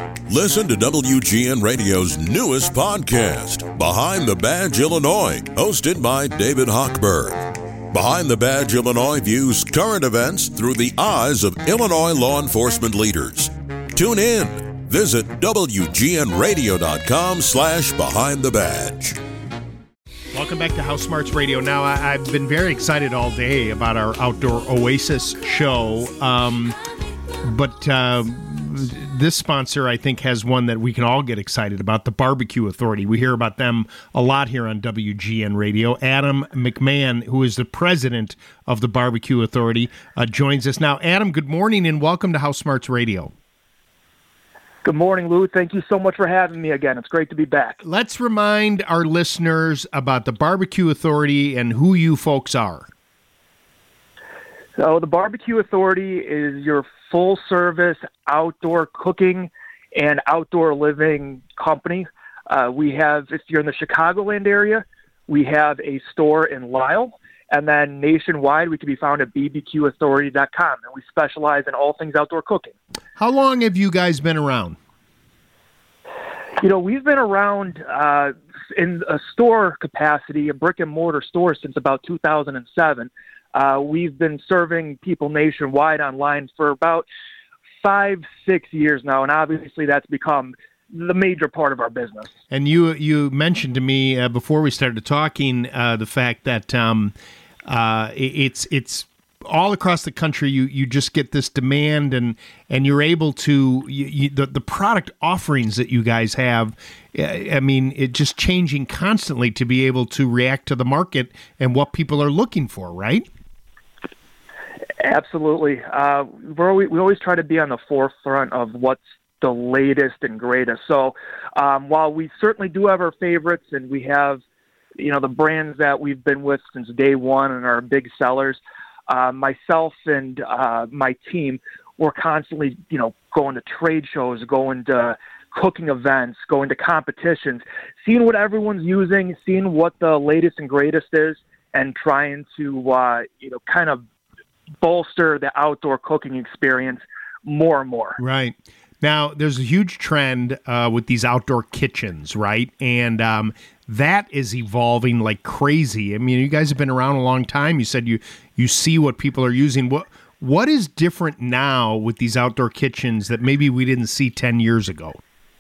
Listen to WGN Radio's newest podcast, Behind the Badge Illinois, hosted by David Hochberg. Behind the Badge Illinois views current events through the eyes of Illinois law enforcement leaders. Tune in. Visit WGNRadio.com/Behind the Badge. Welcome back to House Smarts Radio. Now, I've been very excited all day about our Outdoor Oasis show, but this sponsor, I think, has one that we can all get excited about, the Barbecue Authority. We hear about them a lot here on WGN Radio. Adam McMahon, who is the president of the Barbecue Authority, joins us now. Adam, good morning and welcome to House Smarts Radio. Good morning, Lou. Thank you so much for having me again. It's great to be back. Let's remind our listeners about the Barbecue Authority and who you folks are. So the Barbecue Authority is your full-service outdoor cooking and outdoor living company. We have, if you're in the Chicagoland area, we have a store in Lisle, and then nationwide we can be found at bbqauthority.com, and we specialize in all things outdoor cooking. How long have you guys been around? You know, we've been around in a store capacity, a brick-and-mortar store, since about 2007. We've been serving people nationwide online for about 5-6 years now, and obviously that's become the major part of our business. And you mentioned to me before we started talking the fact that it's all across the country. You just get this demand, and you're able to the product offerings that you guys have. I mean, it's just changing constantly to be able to react to the market and what people are looking for, right? Absolutely. We always try to be on the forefront of what's the latest and greatest. So while we certainly do have our favorites, and we have, the brands that we've been with since day one and are big sellers, myself and my team, we're constantly, going to trade shows, going to cooking events, going to competitions, seeing what everyone's using, seeing what the latest and greatest is, and trying to, kind of bolster the outdoor cooking experience more and more. Right. Now, there's a huge trend with these outdoor kitchens, right? And that is evolving like crazy. I mean, you guys have been around a long time. You said you see what people are using. What is different now with these outdoor kitchens that maybe we didn't see 10 years ago?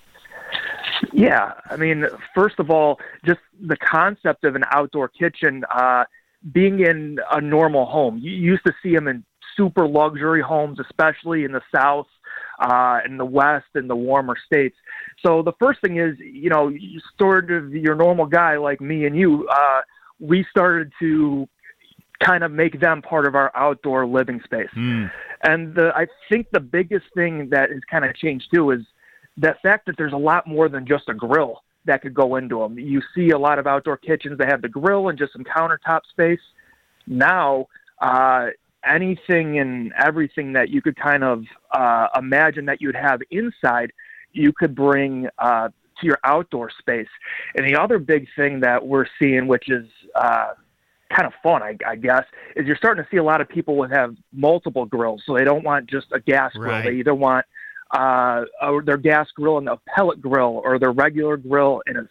Yeah. I mean, first of all, just the concept of an outdoor kitchen being in a normal home. You used to see them in super luxury homes, especially in the South, in the West, and the warmer states. So the first thing is, you sort of, your normal guy like me and you, we started to kind of make them part of our outdoor living space. And I think the biggest thing that has kind of changed too is the fact that there's a lot more than just a grill that could go into them. You see a lot of outdoor kitchens that have the grill and just some countertop space. Now, anything and everything that you could kind of imagine that you'd have inside, you could bring to your outdoor space. And the other big thing that we're seeing, which is kind of fun, I guess, is you're starting to see a lot of people would have multiple grills. So they don't want just a gas grill. Right. They either want their gas grill and a pellet grill, or their regular grill and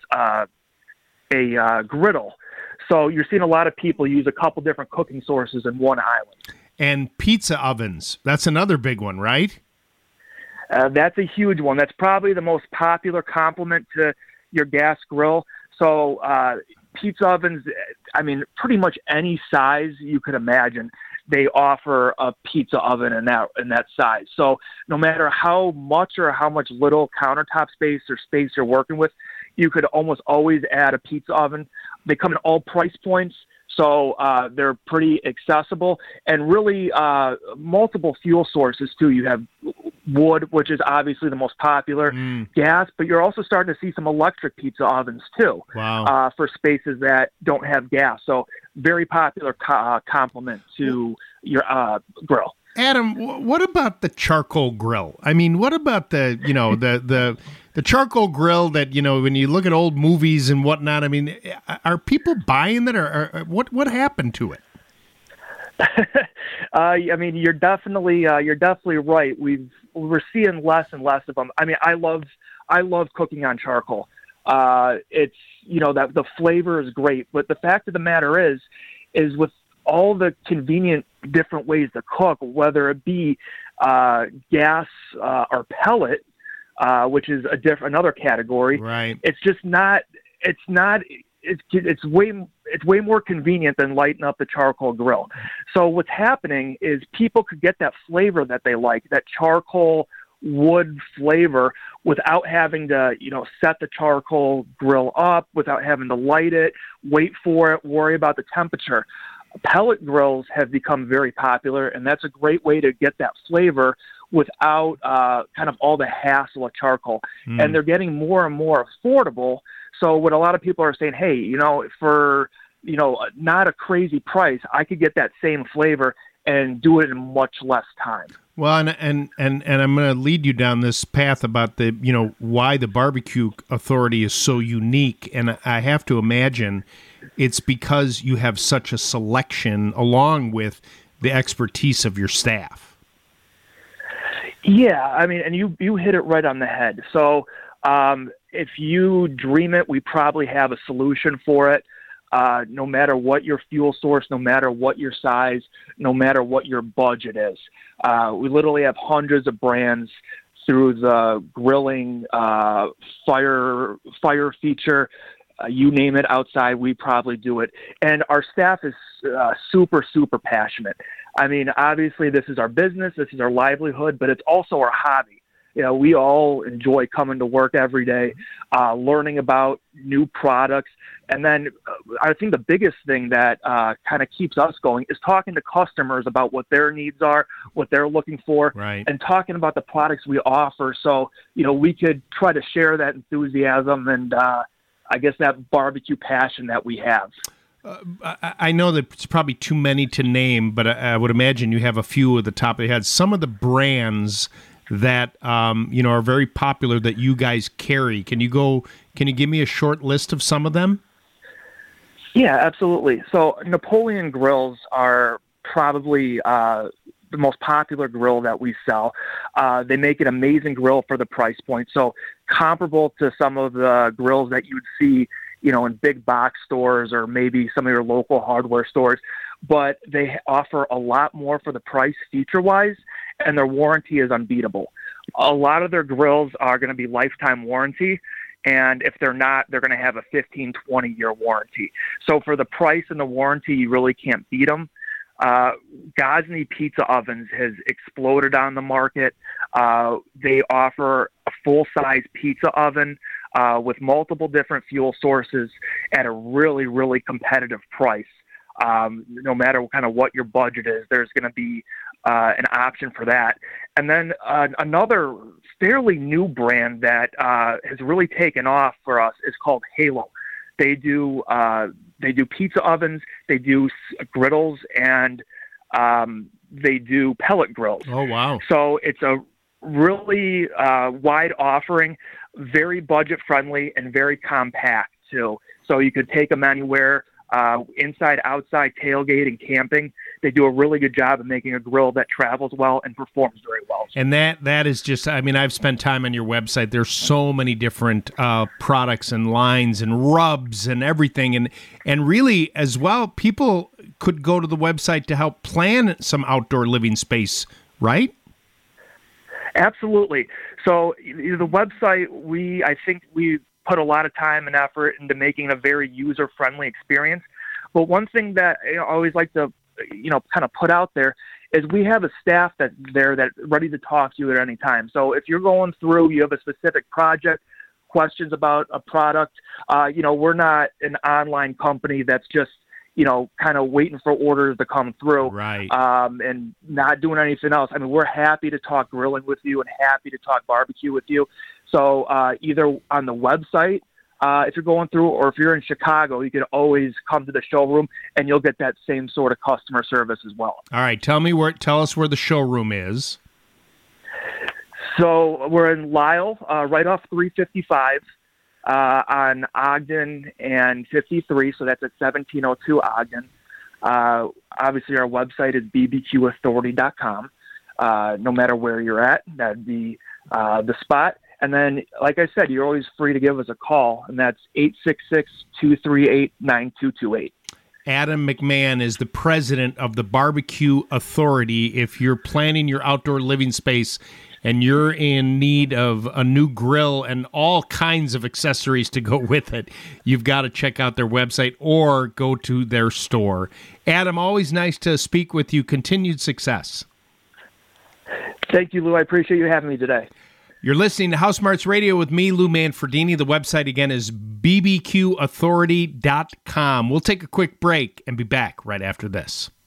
a griddle. So you're seeing a lot of people use a couple different cooking sources in one island. And pizza ovens, that's another big one, right? That's a huge one. That's probably the most popular complement to your gas grill. So pizza ovens, I mean, pretty much any size you could imagine, they offer a pizza oven in that size. So no matter how much or how much little countertop space or space you're working with, you could almost always add a pizza oven. They come in all price points, so they're pretty accessible, and really multiple fuel sources too. You have wood, which is obviously the most popular, gas, but you're also starting to see some electric pizza ovens too. Wow. For spaces that don't have gas. So very popular complement to your grill. Adam, what about the charcoal grill? I mean, what about the charcoal grill that, when you look at old movies and whatnot, I mean, are people buying that, or what happened to it? I mean, you're definitely right. We're seeing less and less of them. I mean, I love cooking on charcoal. It's, that the flavor is great, but the fact of the matter is with all the convenient different ways to cook, whether it be gas or pellet, which is another category. Right. It's way more convenient than lighting up the charcoal grill. So what's happening is people could get that flavor that they like, that charcoal wood flavor, without having to, set the charcoal grill up, without having to light it, wait for it, worry about the temperature. Pellet grills have become very popular, and that's a great way to get that flavor without kind of all the hassle of charcoal. And they're getting more and more affordable. So what a lot of people are saying, hey, for, not a crazy price, I could get that same flavor and do it in much less time. Well, and I'm going to lead you down this path about the, why the Barbecue Authority is so unique. And I have to imagine it's because you have such a selection along with the expertise of your staff. Yeah, I mean, and you hit it right on the head. So if you dream it, we probably have a solution for it. No matter what your fuel source, no matter what your size, no matter what your budget is. We literally have hundreds of brands through the grilling, fire feature, you name it outside, we probably do it. And our staff is super, super passionate. I mean, obviously this is our business, this is our livelihood, but it's also our hobby. We all enjoy coming to work every day, learning about new products. And then I think the biggest thing that kind of keeps us going is talking to customers about what their needs are, what they're looking for, right, and talking about the products we offer. So, we could try to share that enthusiasm and I guess that barbecue passion that we have. I know that it's probably too many to name, but I would imagine you have a few at the top of your head. Some of the brands that are very popular that you guys carry. Can you give me a short list of some of them? Yeah, absolutely. So Napoleon grills are probably the most popular grill that we sell. They make an amazing grill for the price point. So comparable to some of the grills that you'd see, in big box stores or maybe some of your local hardware stores, but they offer a lot more for the price feature-wise, and their warranty is unbeatable. A lot of their grills are going to be lifetime warranty, and if they're not, they're going to have a 15, 20-year warranty. So for the price and the warranty, you really can't beat them. Gosney Pizza Ovens has exploded on the market. They offer a full-size pizza oven with multiple different fuel sources at a really, really competitive price. No matter kind of what your budget is, there's going to be an option for that. And then another fairly new brand that has really taken off for us is called Halo. They do pizza ovens, they do griddles, and they do pellet grills. Oh, wow. So it's a really wide offering, very budget-friendly, and very compact, too. So you could take them anywhere, inside, outside, tailgating, camping. They do a really good job of making a grill that travels well and performs very well. And that is just, I mean, I've spent time on your website. There's so many different products and lines and rubs and everything. And really, as well, people could go to the website to help plan some outdoor living space, right? Absolutely. So the website, I think we put a lot of time and effort into making it a very user-friendly experience. But one thing that I always like to, kind of put out there is we have a staff that's there that's ready to talk to you at any time. So if you're going through, you have a specific project, questions about a product, we're not an online company that's just, kind of waiting for orders to come through, right, and not doing anything else. I mean, we're happy to talk grilling with you and happy to talk barbecue with you. So either on the website, if you're going through, or if you're in Chicago, you can always come to the showroom and you'll get that same sort of customer service as well. All right. Tell us where the showroom is. So we're in Lisle, right off 355 on Ogden and 53. So that's at 1702 Ogden. Obviously, our website is bbqauthority.com. No matter where you're at, that'd be the spot. And then, like I said, you're always free to give us a call, and that's 866-238-9228. Adam McMahon is the president of the Barbecue Authority. If you're planning your outdoor living space and you're in need of a new grill and all kinds of accessories to go with it, you've got to check out their website or go to their store. Adam, always nice to speak with you. Continued success. Thank you, Lou. I appreciate you having me today. You're listening to House Smarts Radio with me, Lou Manfredini. The website again is bbqauthority.com. We'll take a quick break and be back right after this.